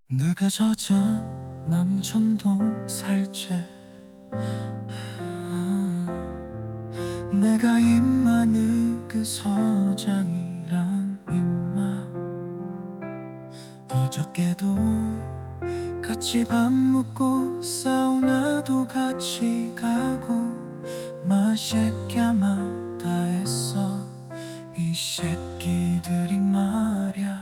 누가 젖은 남천동 살째 내가 입만의 그 서장이란 입마 어저께도 같이 밥 먹고 사우나도 같이 가고 마시캬마다 했어 이 새끼들이 말야